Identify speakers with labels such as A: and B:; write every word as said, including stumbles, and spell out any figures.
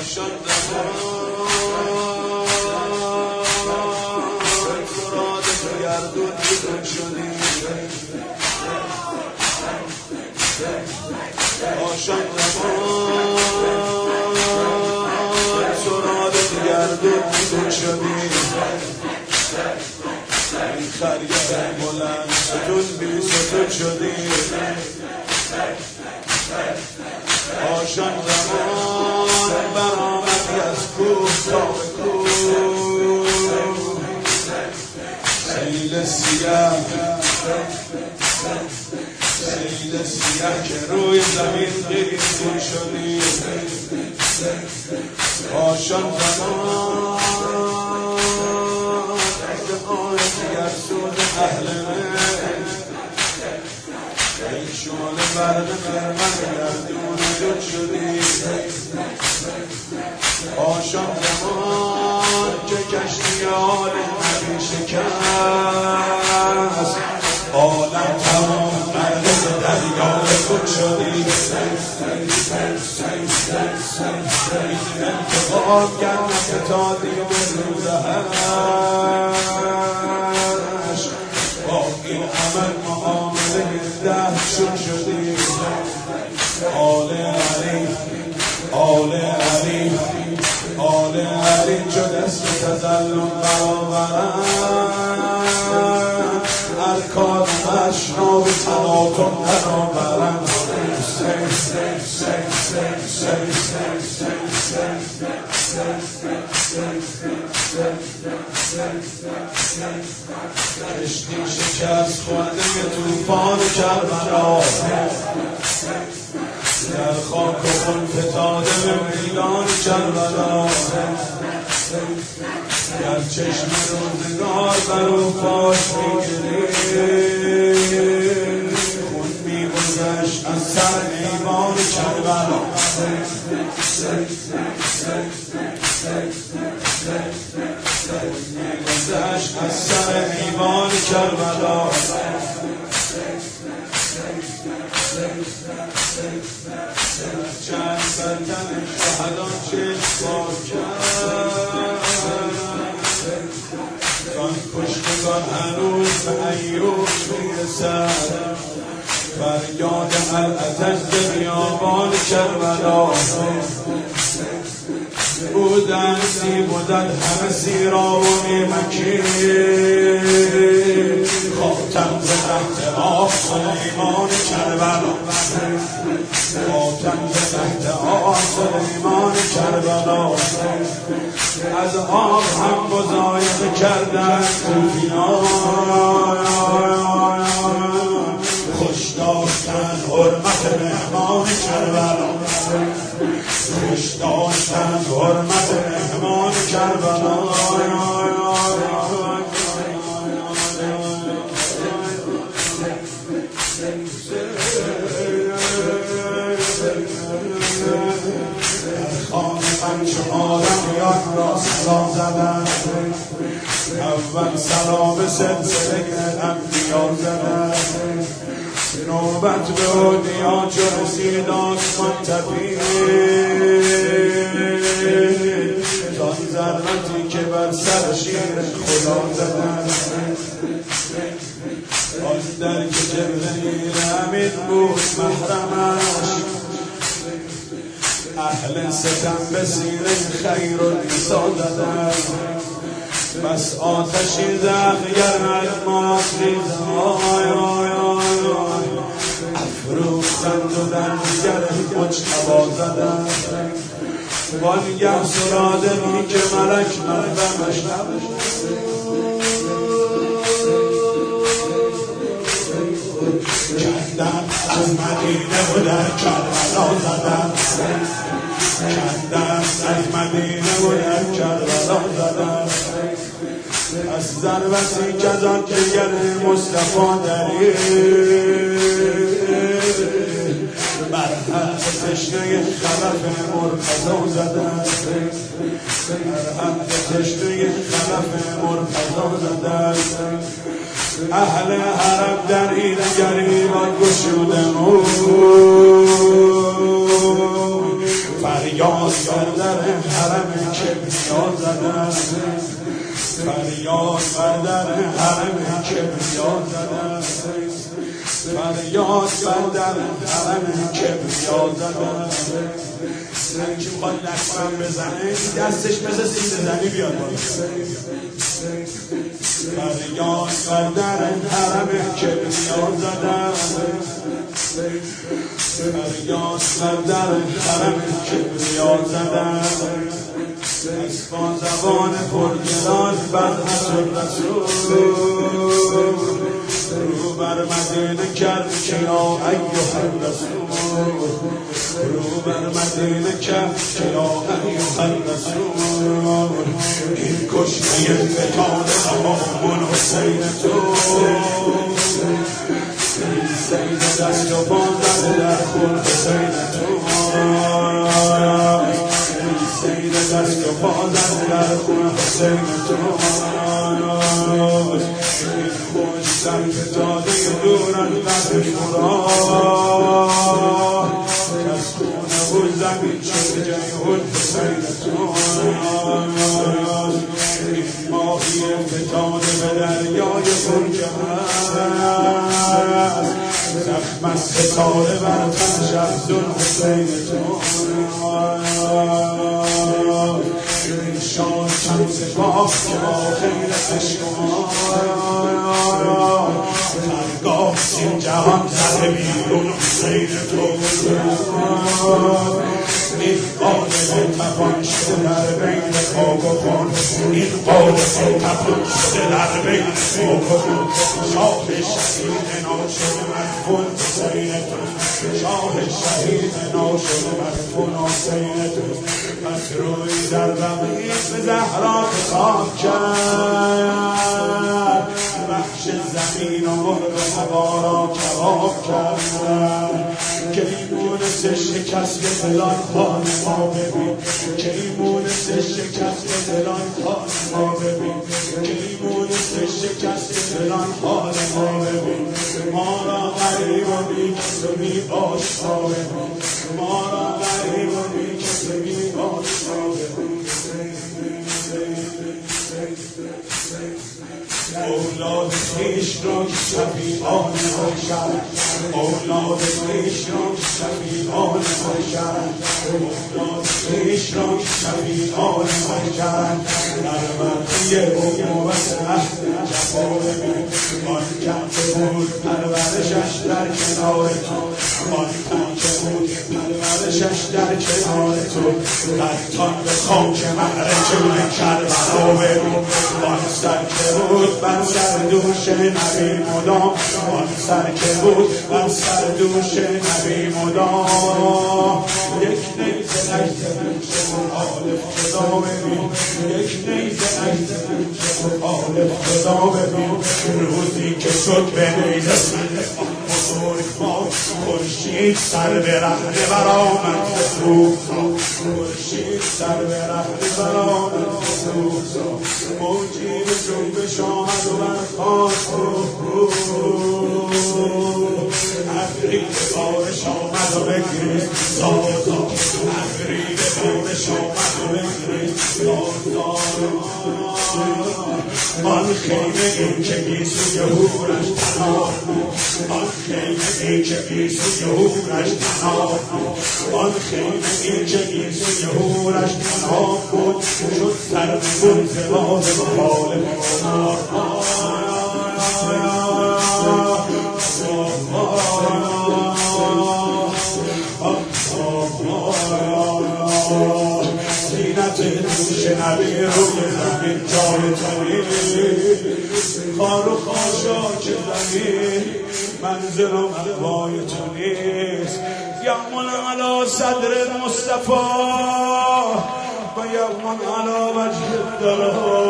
A: آشان مراد تو گردون بیرون شدی آشان مراد تو گردون بیرون شدی این خرید بلند ستون بی ستون شدی آشان زمان برآمدی از کوه تا به کوه سیل سیاه سیل سیاه که روی زمین قیرگون شدی آشان زمان دیگر سود اهل من ای شعله برد خرمن گردون دود شدی آشان زمان که کشتیان نبی شکست عالم تمام غرق دریای خود شدی انتقام کرد نفتادی و روزه هش با این عمل معامله دهشون شدی آل علی آل علی آل علی چو دست تظلم برآورند ارکان مشراب تلاطم درآورند کشتی شکست خورده طوفان کربلا در خاک و خون فتاده به میدان کربلا در چشم روزگار بر او پاش میگرید خون میگذشت از سر ایوان کربلا میگذشت از سر ایوان کربلا چند برکن شهدان چشم با کرد کان کشتگان هنوز به ایوب میرسد فریاد العتش به بیابان کربلا بودن سی بودن همه سیرا و نیمکی خاتم به تحت آب سلیمان کربلا خاتم به تحت آب سلیمان کربلا از آب هم مضایقه کردن صوفیان خوش داشتن حرمت مهمان کربلا خوش داشتن حرمت مهمان کربلا خانه من چه آدمیان را سلام زدن اول سلام سلسله انبیا زدن نوبت به اودیا چو رسید آسمان تپید زان ذرتی که بر سر شیر خدا زدن آن در که جبرئیل امین بود محرمش اهل ستم به سینه خیر و نیسا زدن بس آتشی زخگر از ما خیزه آی آی آی آی افروختند و در دیگر مجتبا زدن وانگه سرادمی که ملک مردمش کندن از مدینه و در کربلا زدن کندن از مدینه و در کربلا زدن از ضربتی که از آن دیگر مصطفی درید بر حق تشنه خلف مرتضی زدن بر حق تشنه خلف مرتضی زدن اهل حرم در این گریبان گشوده مون فریاد بر در حرم کبریا زدن، فریاد بر در حرم کبریا زدن، فریاد بر در حرم کبریا زدن. هر کی میخواد نقصم بزنه دستش مثل سیزده زنی بیاد بالا. فریاد بر در حرم کبریا زدن، فریاد بر در حرم کبریا زدن. از با زبان پرگران بر حضور رسول رو بر مدینه کرد که یا ایها الرسول، رو بر مدینه کرد که یا ایها الرسول. این کشته فتان امام حسین تو، سید دست و پا زده در خون حسین تو، سید دست و پا زده در خون حسین تو. این خوش سر فتاده دورن قبل مراد، از خونه و زمین شد جیهون حسین تو. این ماهی فتاده به دریای پرجهان، زخم از ستاره بر تنش افزون حسین تو. این شان چند سپاه که با خیر عشق ما، هرگاه این جهان زده بیرون حسین تو. این قالب تپان شده در بین خاک و خون، این قالب تپان شده در بین خاک و خون. شاه شهید ناشده مدفون حسین تو، شاه شهید ناشده مدفون حسین تو. پس روی در بقیع به زهرا خاک کرد، بخش زمین و مهر هوا را کباب کرد. که ایمونست شکست دلان حال ما ببین، که ایمونست شکست دلان حال ما ببین، که ایمونست شکست دلان حال ما ببین. ما را غریب و بی کس و بی آشنا ببین، ما را غریب و بی کس و بی آشنا ببین. اولاد خویش را شفیعان باشد، اولاد خویش را شفیعان باشد، اولاد خویش را شفیعان باشد. در وقتی امومت عهد جفا ببین، آن که بود پرورشش در کنار تو، آن که بود پرورشش در کنار تو. قطان به خاک معرکه کربلا ببین، آن سر که بود بر سر دوش نبی مدام، آن سر که بود بر سر دوش نبی مدام. یک نیزه نجد مخالف خدا ببین، یک نیزه نجد مخالف خدا ببین. روزی که شد به نیزه بزرگ ما، خورشید سر به رهنه برآمد سوخت، خورشید سر به رهنه برآمد سوخت. موجی به جنبش آمد و برخاست، ابری به بارش آمد و بگریست زازا، ابری به بارش آمد و بگریست زازا. آن خیمه این که گیسوی هورش تنها، آن خیمه این که گیسوی هورش تنها، آن خیمه این که گیسوی هورش تنها بود. شد سر بود زباد مخالف زینت دوش نبی روی زمین جای تنی، خار و خاشاک زمین منزل و مأوای تو نیست. یوم علی صدر مصطفی و یوم علی وجه الدلال.